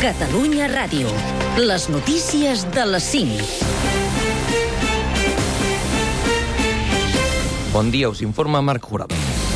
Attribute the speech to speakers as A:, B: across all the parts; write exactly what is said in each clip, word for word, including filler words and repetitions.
A: Catalunya Ràdio. Les notícies de les cinc.
B: Bon dia, us informa Marc Jurado.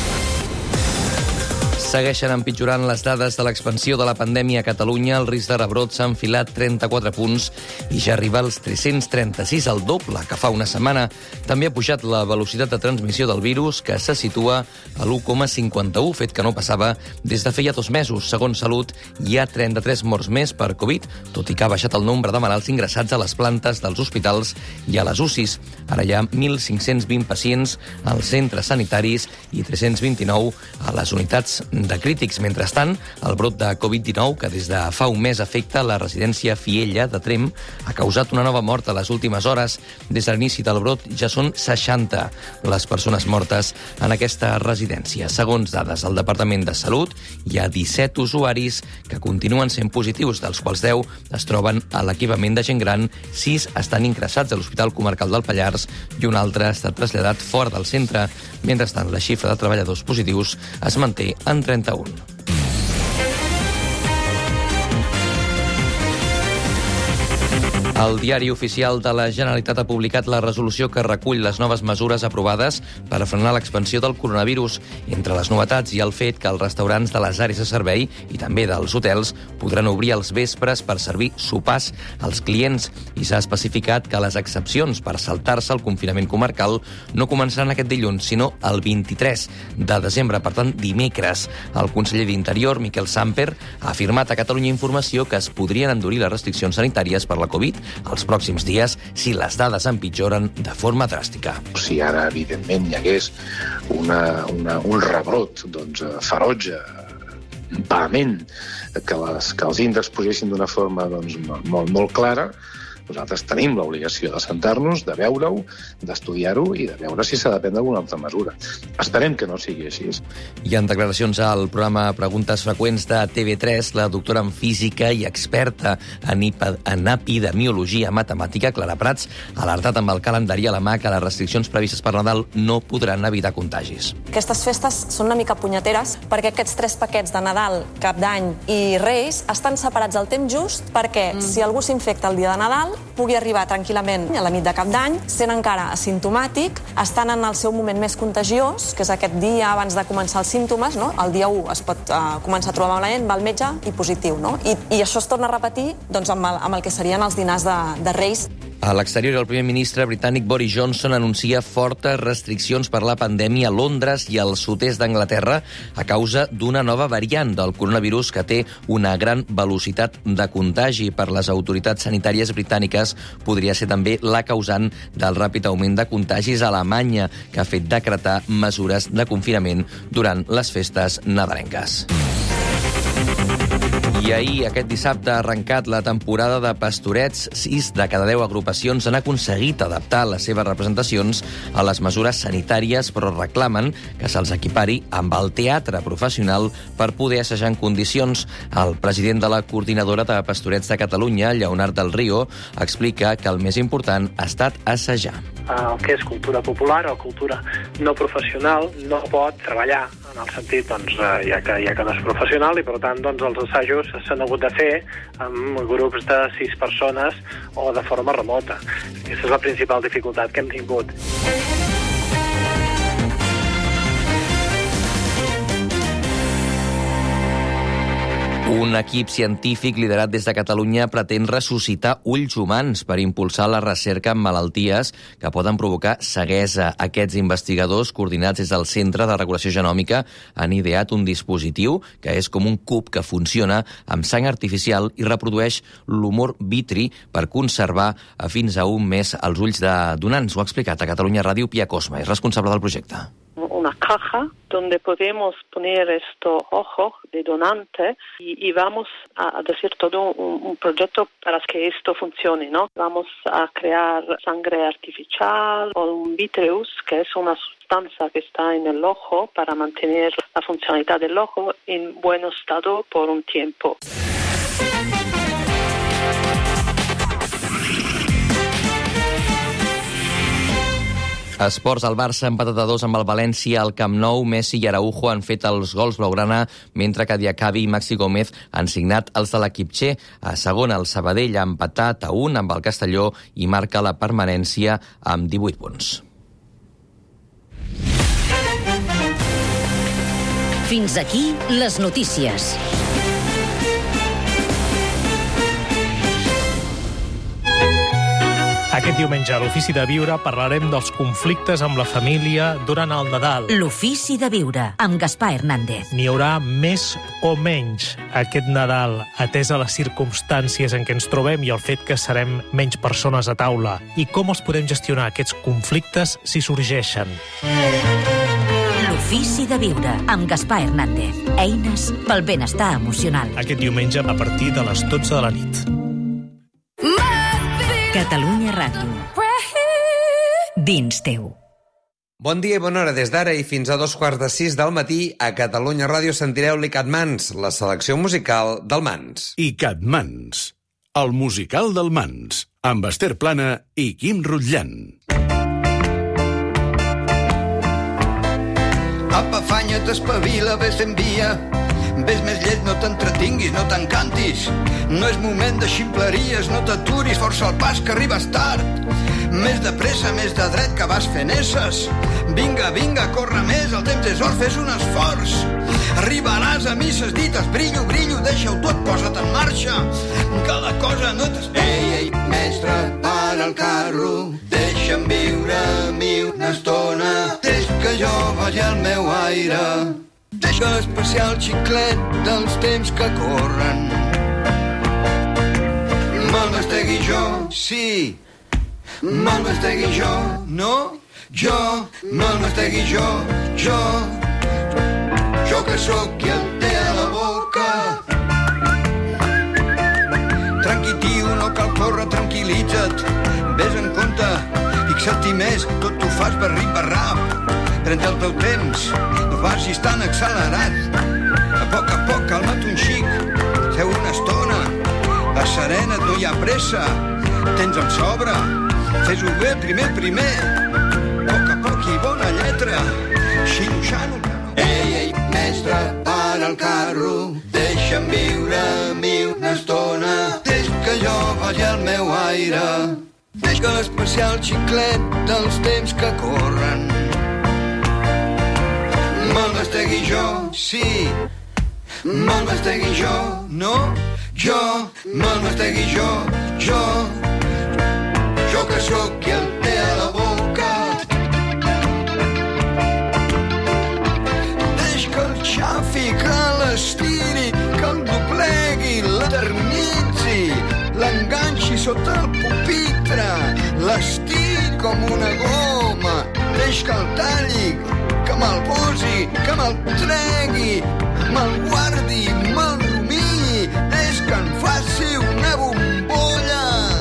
B: Segueixen empitjorant les dades de l'expansió de la pandèmia a Catalunya. El risc de rebrot s'ha enfilat trenta-quatre punts i ja arriba als tres-cents trenta-sis, el doble que fa una setmana. També ha pujat la velocitat de transmissió del virus, que se situa a l'u coma cinquanta-u, fet que no passava des de feia dos mesos. Segons Salut, hi ha trenta-tres morts més per Covid, tot i que ha baixat el nombre de malalts ingressats a les plantes dels hospitals i a les U C Is. Ara hi ha mil cinc-cents vint pacients als centres sanitaris i tres-cents vint-i-nou a les unitats de crítics. Mentrestant, el brot de Covid dinou, que des de fa un mes afecta la residència Fiella de Trem, ha causat una nova mort a les últimes hores. Des de l'inici del brot ja són seixanta les persones mortes en aquesta residència. Segons dades del Departament de Salut, hi ha disset usuaris que continuen sent positius, dels quals deu es troben a l'equipament de gent gran, sis estan ingressats a l'Hospital Comarcal del Pallars i un altre ha estat traslladat fora del centre. Mentrestant, la xifra de treballadors positius es manté en trenta-un. El Diari Oficial de la Generalitat ha publicat la resolució que recull les noves mesures aprovades per a frenar l'expansió del coronavirus. Entre les novetats hi ha el fet que els restaurants de les àrees de servei i també dels hotels podran obrir als vespres per servir sopars als clients, i s'ha especificat que les excepcions per saltar-se el confinament comarcal no començaran aquest dilluns, sinó el vint-i-tres de desembre, per tant, dimecres. El conseller d'Interior, Miquel Samper, ha afirmat a Catalunya Informació que es podrien endurir les restriccions sanitàries per la Covid els pròxims dies si les dades empitjoren de forma dràstica.
C: Si ara, evidentment, hi hagués una, una, un rebrot doncs, ferotge, vehement, que, les, que els índexs pugessin d'una forma doncs, molt, molt clara, nosaltres tenim l'obligació de sentar-nos, de veure-ho, d'estudiar-ho i de veure si s'ha de prendre alguna altra mesura. Esperem que no sigui així.
B: Hi ha declaracions al programa Preguntes Freqüents de T V tres. La doctora en física i experta en, en epidemiologia matemàtica, Clara Prats, ha alertat amb el calendari a la mà que les restriccions previstes per Nadal no podran evitar contagis.
D: Aquestes festes són una mica punyeteres perquè aquests tres paquets de Nadal, Cap d'Any i Reis estan separats al temps just perquè mm. si algú s'infecta el dia de Nadal pugui arribar tranquil·lament a la nit de Cap d'Any, sent encara asimptomàtic, estan en el seu moment més contagiós, que és aquest dia abans de començar els símptomes, no? El dia u es pot uh, començar a trobar malament, va al metge i positiu, no? I, i això es torna a repetir doncs, amb, el, amb el que serien els dinars de, de Reis.
B: A l'exterior, el primer ministre britànic Boris Johnson anuncia fortes restriccions per la pandèmia a Londres i al sud-est d'Anglaterra a causa d'una nova variant del coronavirus que té una gran velocitat de contagi. Per les autoritats sanitàries britàniques podria ser també la causant del ràpid augment de contagis a Alemanya, que ha fet decretar mesures de confinament durant les festes nadalenques. I ahir, aquest dissabte, ha arrencat la temporada de Pastorets. Sis de cada deu agrupacions han aconseguit adaptar les seves representacions a les mesures sanitàries, però reclamen que se'ls equipari amb el teatre professional per poder assajar en condicions. El president de la Coordinadora de Pastorets de Catalunya, Lleonard del Río, explica que el més important ha estat assajar.
E: El que és cultura popular o cultura no professional no pot treballar en el sentit doncs, ja, que, ja que no és professional, i per tant doncs, els assajos s'han hagut de fer amb grups de sis persones o de forma remota. Aquesta és la principal dificultat que hem tingut.
B: Un equip científic liderat des de Catalunya pretén ressuscitar ulls humans per impulsar la recerca en malalties que poden provocar ceguesa. Aquests investigadors, coordinats des del Centre de Regulació Genòmica, han ideat un dispositiu que és com un cub que funciona amb sang artificial i reprodueix l'humor vitri per conservar fins a un mes els ulls de donants. Ho ha explicat a Catalunya Ràdio Pia Cosma, és responsable del projecte.
F: Una caja donde podemos poner estos ojos de donante y, y vamos a, a decir todo un, un proyecto para que esto funcione, ¿no? Vamos a crear sangre artificial o un vitreus, que es una sustancia que está en el ojo para mantener la funcionalidad del ojo en buen estado por un tiempo.
B: Esports, el Barça ha empatat a dos amb el València al Camp Nou. Messi i Araujo han fet els gols blaugrana, mentre que Diacabi i Maxi Gómez han signat els de l'equip txè. A segona, el Sabadell ha empatat a un amb el Castelló i marca la permanència amb divuit punts.
A: Fins aquí les notícies.
G: Aquest diumenge a l'Ofici de Viure parlarem dels conflictes amb la família durant el Nadal.
A: L'Ofici de Viure, amb Gaspar Hernández.
G: N'hi haurà més o menys aquest Nadal, atès a les circumstàncies en què ens trobem i el fet que serem menys persones a taula. I com els podem gestionar aquests conflictes si sorgeixen?
A: L'Ofici de Viure, amb Gaspar Hernández. Eines pel benestar emocional.
G: Aquest diumenge a partir de les dotze de la nit.
A: Catalunya Ràdio. Dins teu.
H: Bon dia i bona hora. Des d'ara i fins a dos quarts de sis del matí a Catalunya Ràdio sentireu l'I Catmans, la selecció musical del Mans.
I: I Catmans, el musical del Mans, amb Esther Plana i Quim Rutllant.
J: Apa, afanya't, espavila, ves d'envia. Ves més lleig, no t'entretinguis, no t'encantis. No és moment de ximpleries, no t'aturis, força el pas que arribes tard. Més de pressa, més de dret, que vas fent esses. Vinga, vinga, corre més, el temps és or, fes un esforç. Arribaràs a misses dites, brillo, brillo, deixa-ho tot, posa't en marxa. Que la cosa no t'es... Ei, ei, mestre, para el carro, deixa'm viure a mi una estona. Deix que jo vagi al meu aire. Deixa l'especial xiclet dels temps que corren. Me'l mastegui jo, sí. Me'l mastegui jo, no? Jo, me'l mastegui jo, jo. Jo que sóc qui el té a la boca. Tranqui, tio, no cal córrer, tranquil·litza't. Ves en compte, fixa-t'hi més, tot t'ho fas per rit, per rap. Pren-te el teu temps, no vagis tan accelerat. A poc a poc, calma't un xic, seu una estona. Asserena't, no hi ha pressa, tens en sobre. Fes-ho bé, primer, primer. A poc a poc i bona lletra. Xino-xano. Ei, ei, mestre, para el carro, deixa'm viure a mi una estona. Deix que jo vagi al meu aire. Deix que l'especial xiclet dels temps que corren. Me'l mastegui jo, sí. Me'l mastegui jo, no? Jo, me'l mastegui jo, jo. Jo que sóc qui el té a la boca. Deix que el xafi, que l'estiri, que el doblegui, l'eternitzi, l'enganxi sota el pupitre, l'estiri com una goma. Deix que el talli, que me'l posi, que me'l tregui, me'l guardi, me'l rumilli, és que en faci una bombolla.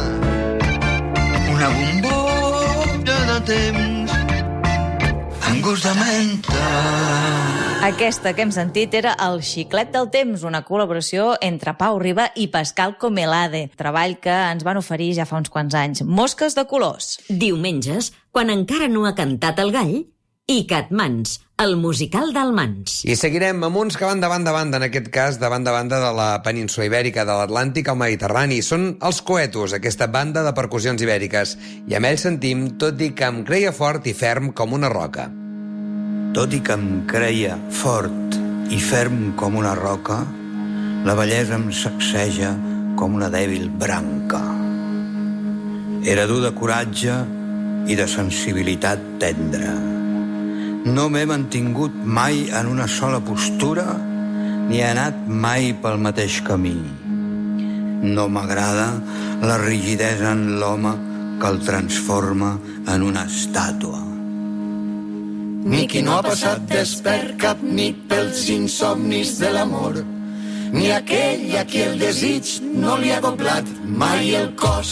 J: Una bombolla de temps, amb gust de menta.
K: Aquesta que hem sentit era El xiclet del temps, una col·laboració entre Pau Riba i Pascal Comelade, treball que ens van oferir ja fa uns quants anys. Mosques de colors.
A: Diumenges, quan encara no ha cantat el gall, i Catmans, el musical del Mans.
H: I seguirem amb uns que van de banda a banda, en aquest cas de banda a banda de la península ibèrica, de l'Atlàntic al Mediterrani. Són els Coetus, aquesta banda de percussions ibèriques. I amb ells sentim Tot i que em creia fort i ferm com una roca.
J: Tot i que em creia fort i ferm com una roca, la bellesa em sacseja com una dèbil branca. Era dur de coratge i de sensibilitat tendra. No m'he mantingut mai en una sola postura, ni he anat mai pel mateix camí. No m'agrada la rigidesa en l'home que el transforma en una estàtua.
L: Ni qui no ha passat despert cap nit pels insomnis de l'amor, ni aquell a qui el desig no li ha doblat mai el cos.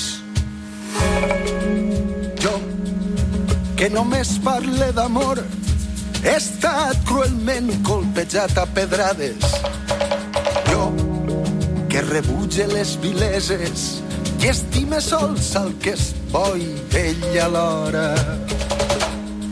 M: Jo, que només parle d'amor, he estat cruelment colpejat a pedrades. Jo, que rebutge les vileses i estime sols el que és bo i vell alhora.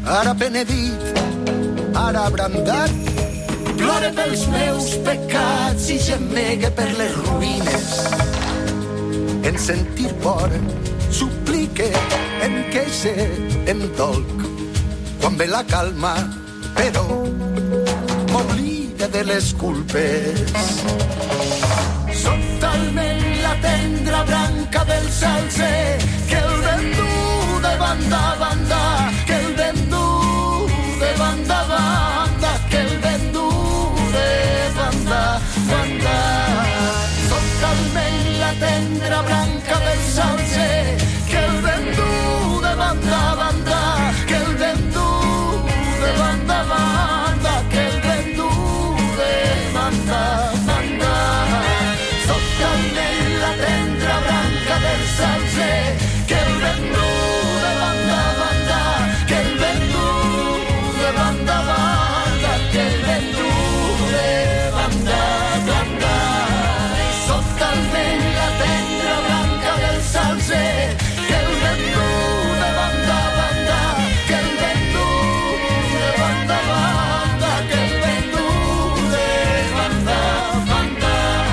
M: ara penedit, ara abrandat, plore pels meus pecats i gemegue per les ruïnes. En sentir por, suplique, en queixe, en dolc. Quan ve la calma, però m'oblida de les culpes. Soc talment la tendra branca del salze que el vent du de banda a banda, que el vent du de banda a banda, que el vent du de banda a banda. Soc talment la tendra branca del salze que el vent du de banda a banda, que el vent du de banda a banda, que el vent du de banda a banda. Soc talment la tendra branca del salze que el vent du de banda a banda, que el vent du de banda a banda, que el vent du de banda a banda. Soc talment la tendra branca del salze que el vent du de banda a banda, que el vent du de banda a banda, que el vent du de banda a banda.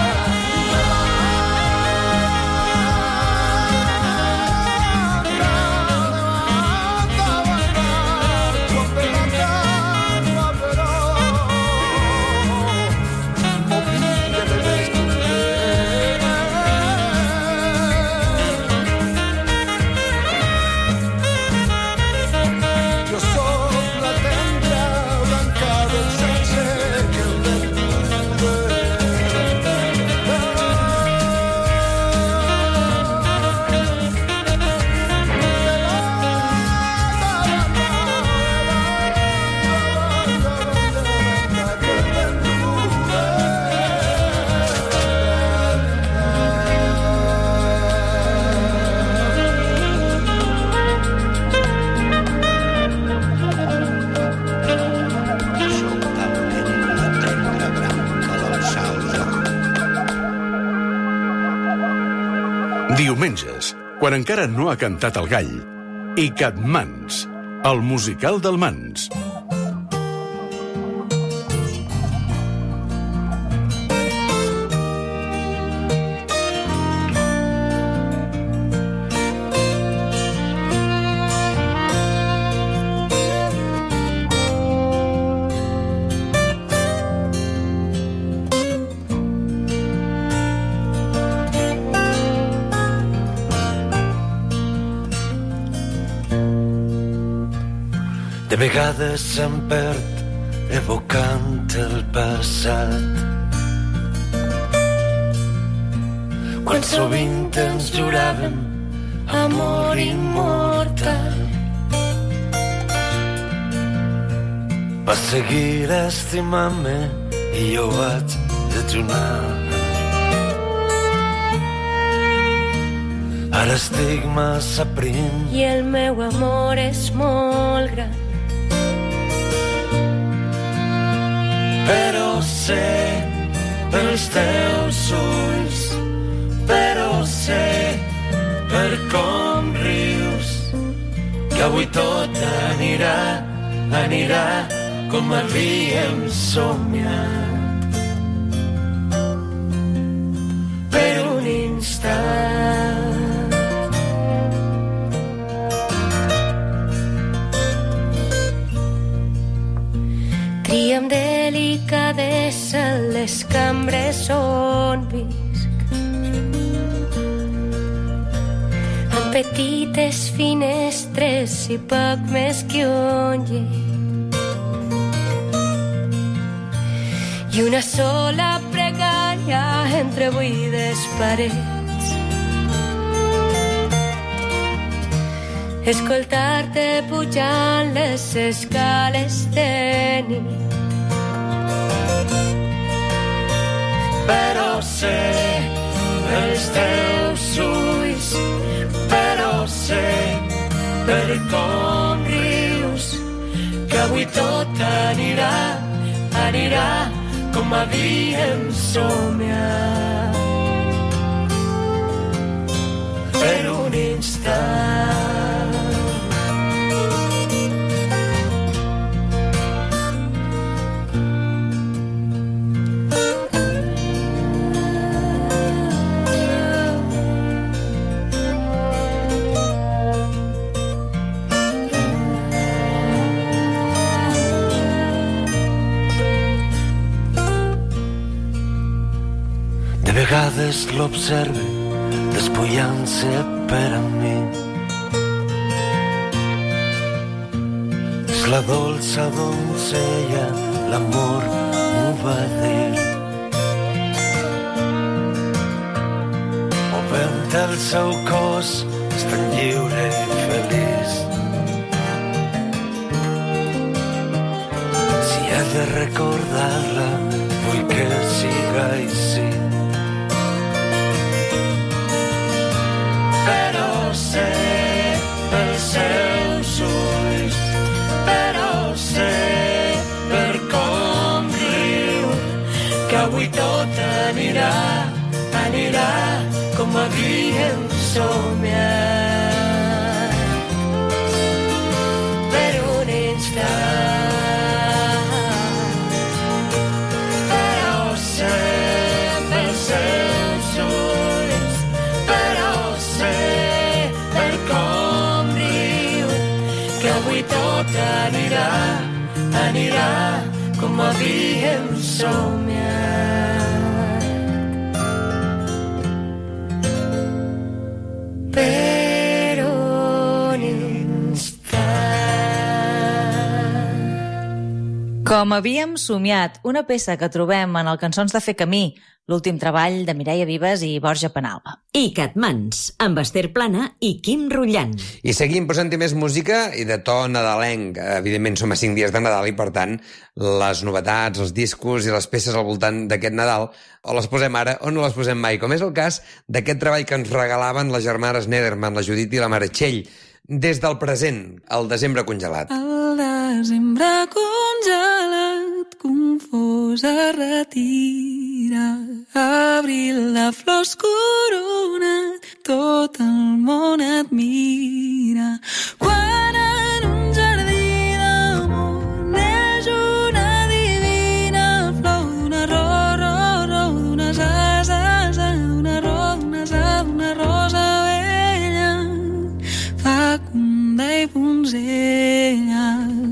M: Jo soc la tendra blanca del salze que el vent du
I: Diumenges, quan encara no ha cantat el gall, i Catmans, el musical del Mans.
N: De vegades se'm perd evocant el passat. Quan sovint ens juràvem amor immortal. Va seguir estimant-me i jo vaig dejunar. Ara estic massa prim
O: i el meu amor és molt gran.
N: Però sé pels teus ulls, però sé per com rius, que avui tot anirà, anirà com havíem somiat. Per un instant
O: tria amb delicadesa les cambres on visc, amb petites finestres i poc més que un llit, i una sola pregària entre buides parets. Escoltar-te pujant les escales de nit.
N: Però sé els teus ulls, però sé per com rius, que avui tot anirà, anirà com havíem somiat. Per un instant vegades l'observe despullant-se per a mi. És la dolça doncella, l'amor m'ho va dir. Movent el seu cos, és tan lliure i feliç. Si he de recordar-la, vull que siga així. Però sé pels seus ulls, però sé per com riu, que avui tot anirà, anirà com havíem somiat. Per un instant, però sé pels seus ulls, però sé per com riu, que avui tot anirà, anirà com havíem somiat. Per un instant.
K: Com havíem somiat, una peça que trobem en el Cançons de fer camí, l'últim treball de Mireia Vives i Borja Penalba.
A: I Catmans, amb Esther Plana i Quim Rullant.
H: I seguim posant-hi més música i de to nadalenc. Evidentment som a cinc dies de Nadal i, per tant, les novetats, els discos i les peces al voltant d'aquest Nadal o les posem ara o no les posem mai, com és el cas d'aquest treball que ens regalaven les germanes Nederman, la Judit i la Meritxell, des del present, el desembre congelat.
P: El desembre congelat, confós es retira, abril de flors coronat, tot el món et mira. Quan en un jardí d'amor neix una divina flor d'una ro, ro, ro, d'una sa, sa, sa, d'una ro, d'una sa, d'una rosa vella, fecunda i punzella.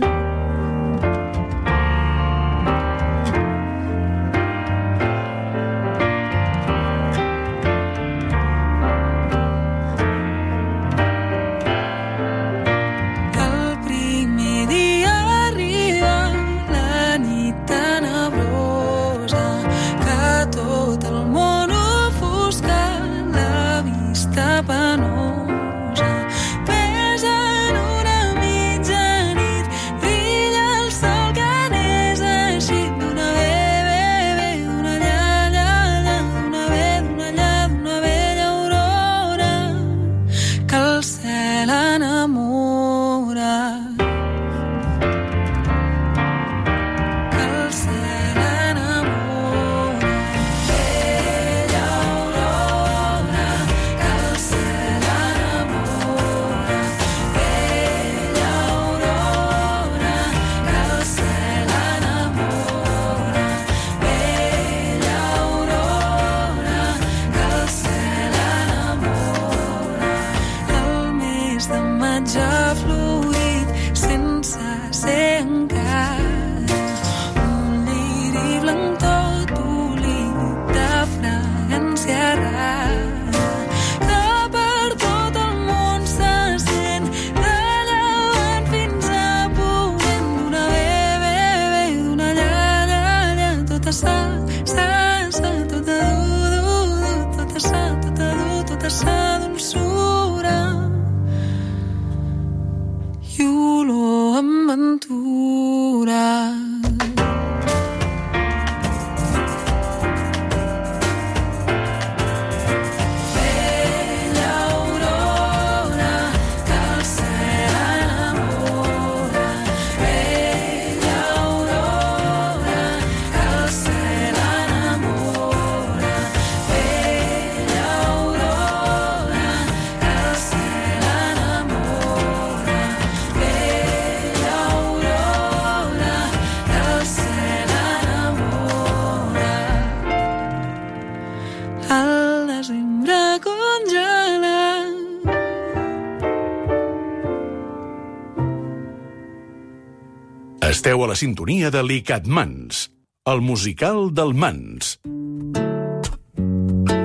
I: Esteu a la sintonia de l'I Catmans, el musical del Mans.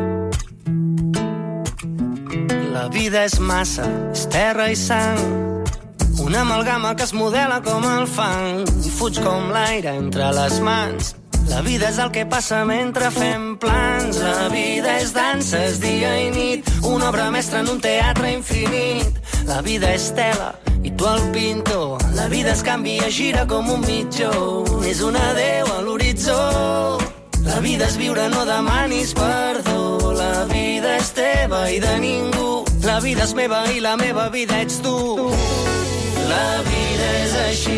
Q: La vida és massa, és terra i sang, una amalgama que es modela com el fang i fuig com l'aire entre les mans. La vida és el que passa mentre fem plans. La vida és dansa, és dia i nit, una obra mestra en un teatre infinit. La vida és tela i tu el pintor. La vida es canvia, gira com un mitjó. És un adeu a l'horitzó. La vida és viure, no demanis perdó. La vida és teva i de ningú. La vida és meva i la meva vida ets tu. La vida és així,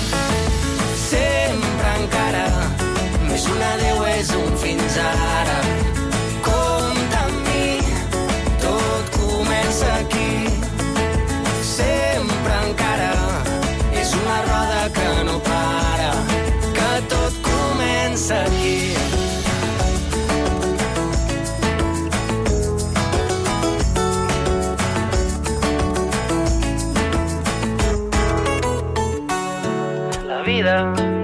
Q: sempre encara. No és un adeu, és un fins ara. Compte amb mi, tot comença aquí. Sempre encara és una roda que no para, que tot comença aquí. La vida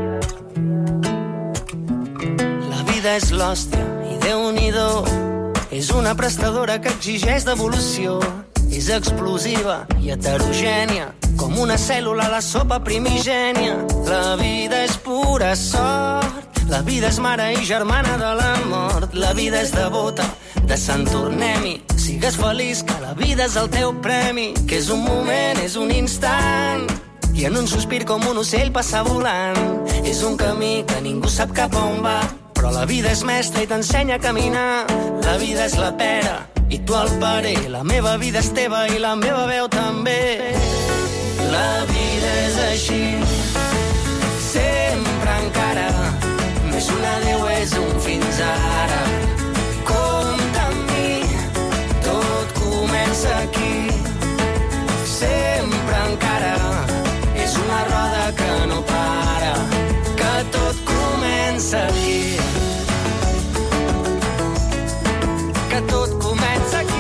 Q: La vida és l'hòstia i Déu-n'hi-do. És una prestadora que exigeix devolució. És explosiva i heterogènia, com una cèl·lula a la sopa primigènia. La vida és pura sort. La vida és mare i germana de la mort. La vida és devota de Sant Tornem-hi. Sigues feliç, que la vida és el teu premi, que és un moment, és un instant, i en un sospir com un ocell passa volant. És un camí que ningú sap cap on va, però la vida és mestra i t'ensenya a caminar. La vida és la pera i tu el parer. La meva vida és teva i la meva veu també. La vida és així, sempre encara. No és un adeu, és un fins ara. Compte amb mi, tot comença aquí. Sempre encara és una roda que no para, que tot comença aquí. Que tot comença aquí.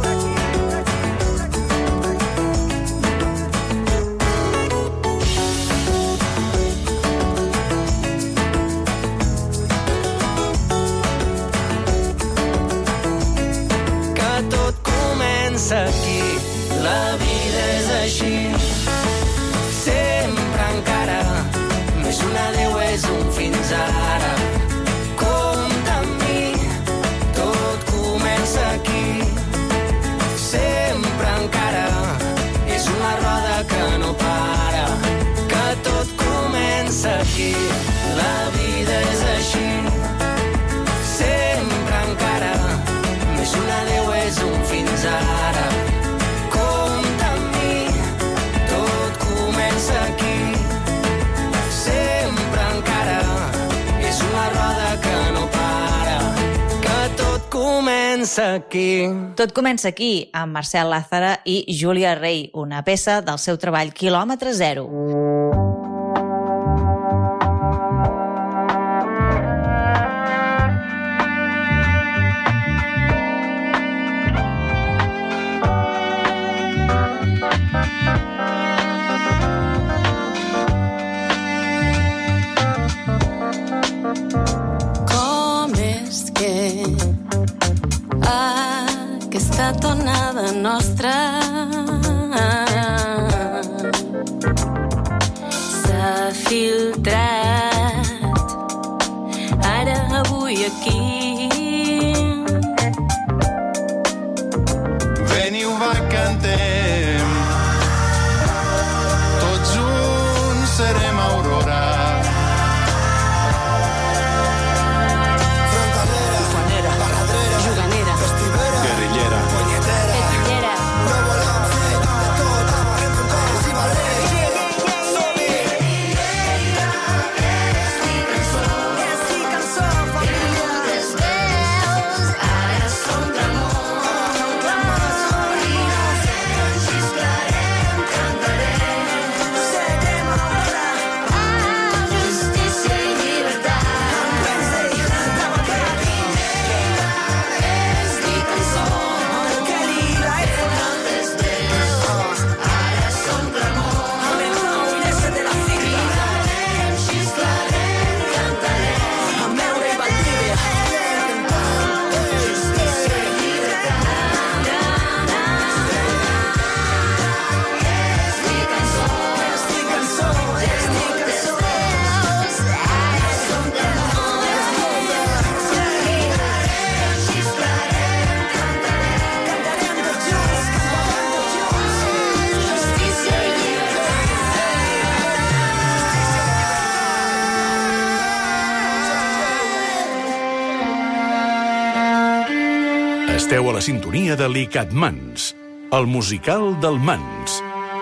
Q: Que tot comença aquí. La vida és així, sempre encara. No és un adeu, és un fins ara. Compte amb mi, tot comença aquí. Sempre encara és una roda que no para, que tot comença aquí. La vida és així, sempre encara. No és un adeu, és un fins ara. Compte amb mi, tot comença aquí. Sempre encara és una roda que no para, que tot comença aquí.
K: Tot comença aquí, amb Marcel Lázara i Júlia Rey, una peça del seu treball Quilòmetre Zero.
O: Aquesta tonada nostra s'ha filtrat ara, avui, aquí.
R: Veniu, va, cantem, tots junts serem aurora.
I: Esteu a la sintonia de l'Icatmans, el musical del Mans.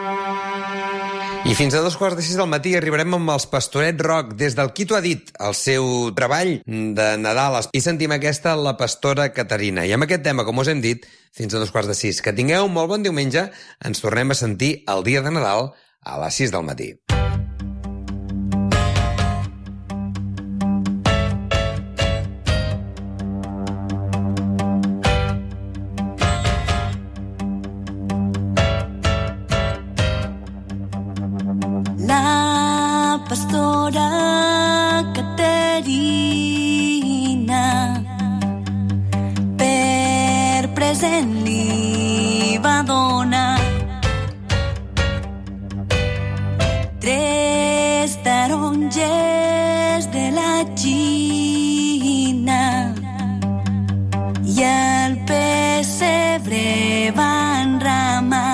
H: I fins a dos quarts de sis del matí arribarem amb els Pastoret Rock des del Qui t'ho ha dit, el seu treball de Nadal. I sentim aquesta, la pastora Caterina. I amb aquest tema, com us hem dit, fins a dos quarts de sis. Que tingueu un molt bon diumenge. Ens tornem a sentir el dia de Nadal a les sis del matí.
P: La pastora Caterina per present li va donar tres taronges de la Xina i el pessebre van ramar.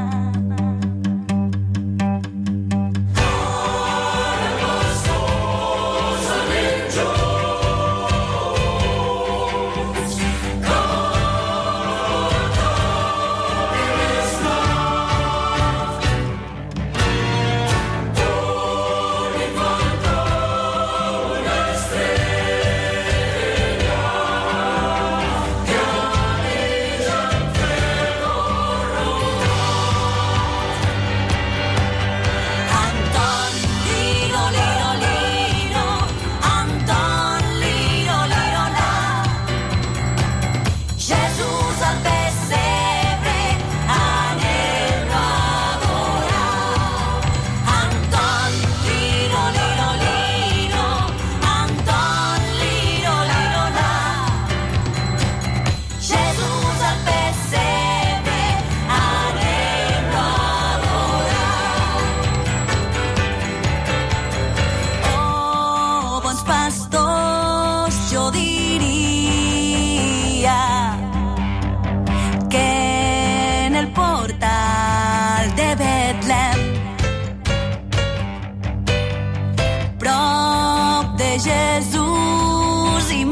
P: Jesús i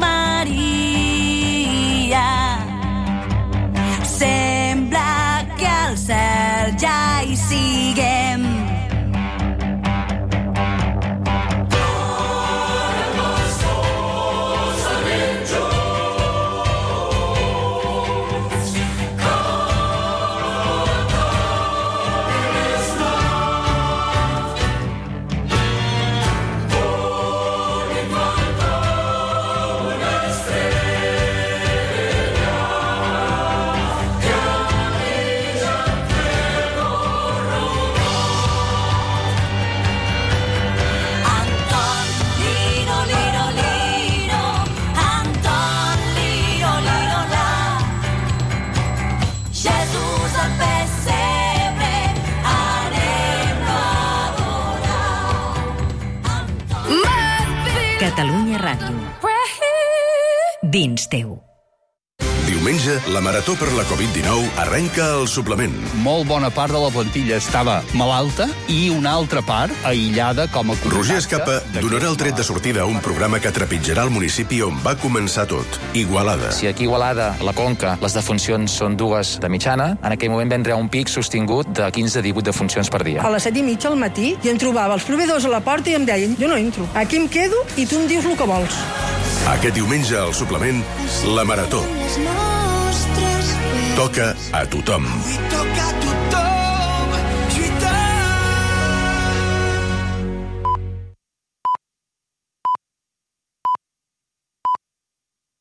P: Maria, sembla que al cel ja hi siguem.
A: Catalunya Ràdio. Dins teu.
I: Diumenge, la Marató per la covid dinou arrenca al suplement.
S: Molt bona part de la plantilla estava malalta i una altra part aïllada com a contacte.
I: Roger Escapa donarà el tret de sortida a un programa que trepitjarà el municipi on va començar tot, Igualada.
T: Si aquí a Igualada, a la Conca, les defuncions són dues de mitjana, en aquell moment vendrà un pic sostingut de quinze a divuit defuncions per dia.
U: A les set i mitja al matí i em trobava els proveïdors a la porta i em deien jo no entro, aquí em quedo i tu em dius el que vols.
I: Aquest diumenge al suplement, la Marató. Toca a tothom.
M: Toca a tothom.